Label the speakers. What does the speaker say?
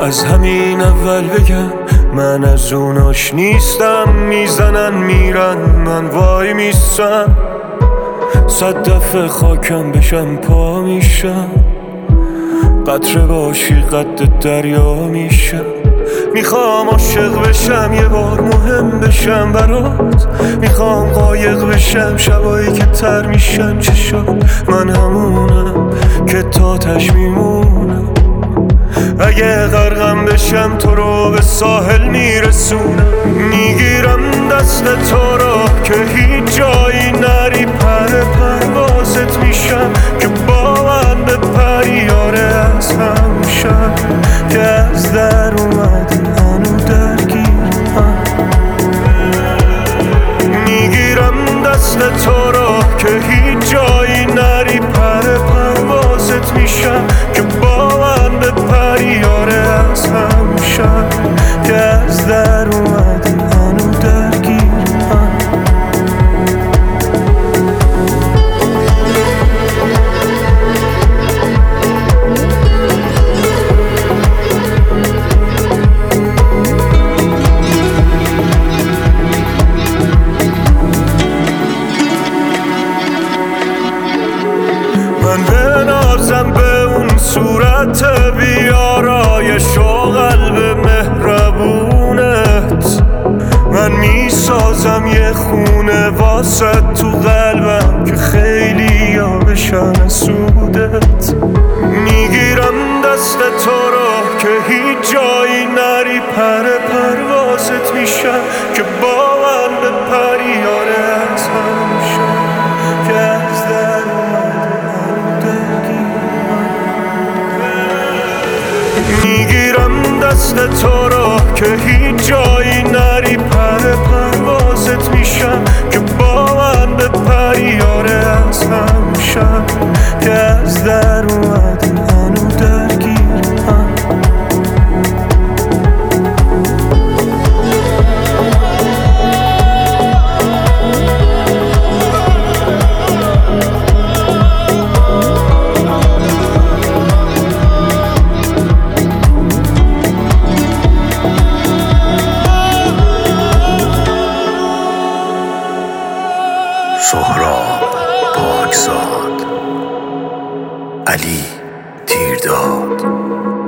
Speaker 1: از همین اول بگم من از اوناش نیستم. میزنن میرن من وای میستم، 100 دفعه خاکم بشم پا میشم. قطره باشی قد دریا میشم. میخوام عاشق بشم یه بار مهم بشم برات. میخوام قایق بشم شبایی که تر میشن چشات. من همونم که تاتش میمونم. اگه غرقم بشم تو رو به ساحل میرسونم. میگیرم دست تو رو که هیچ جایی نری. پروازت میشم که با من به پریاره از همون شب که از در اومدی هنو درگیرم. میگیرم دست تو رو که هیچ جایی نری. پروازت میشم که با من به پریاره از همون شب که از در اومدی هنو درگیرم. من بنازم به اون صورت بیارایش و قلب مهربونت. من میسازم یه خونه واسه تو قلبم که خیلی ها بشن سودت. میگیرم دست تو رو که هیچ جایی نری. پروازت میشم که با من به پریاره از هم شد که از در میگیرم دست تو رو که هیچ جایی نری. پروازت میشم که با من به پریاره از هم شب که از در اومدی هنو درگیرم.
Speaker 2: سهراب پاکزاد، علی تیرداد.